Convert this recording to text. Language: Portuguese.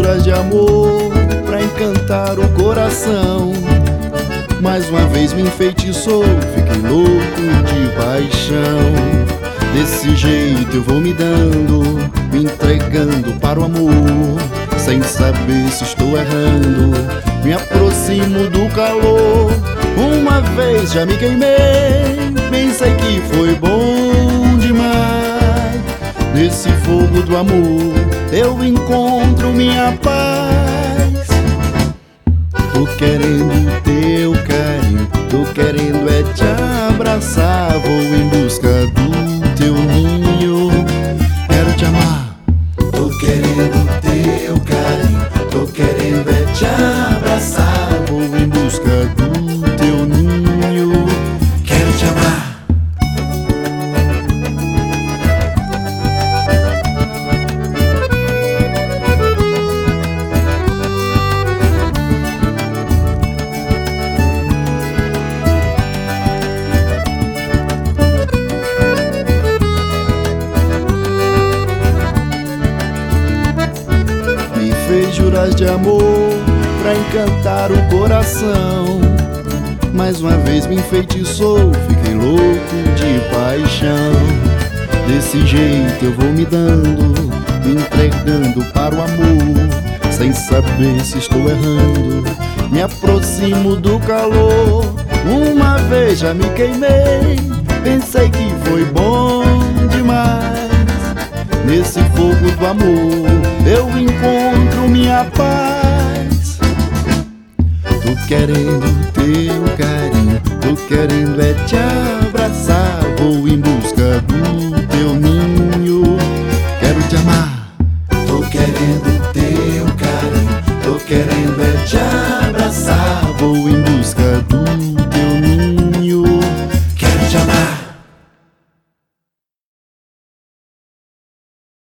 juras de amor pra encantar o coração. Mais uma vez me enfeitiçou, fiquei louco de paixão. Desse jeito eu vou me dando, me entregando para o amor, sem saber se estou errando. Me aproximo do calor, uma vez já me queimei, pensei que foi bom demais. Nesse fogo do amor eu encontro minha paz. Tô querendo teu carinho, tô querendo é te abraçar. Vou em busca do teu ninho, quero te amar. Tô querendo teu carinho, tô querendo é te abraçar. Vou em busca do teu ninho, quero te amar. fez juras de amor pra encantar o coração. Mais uma vez me enfeitiçou, fiquei louco de paixão. Desse jeito eu vou me dando, me entregando para o amor, sem saber se estou errando. Me aproximo do calor, uma vez já me queimei, pensei que foi bom demais. Nesse fogo do amor eu encontro minha paz. Tô querendo teu carinho, tô querendo é te abraçar. Vou embora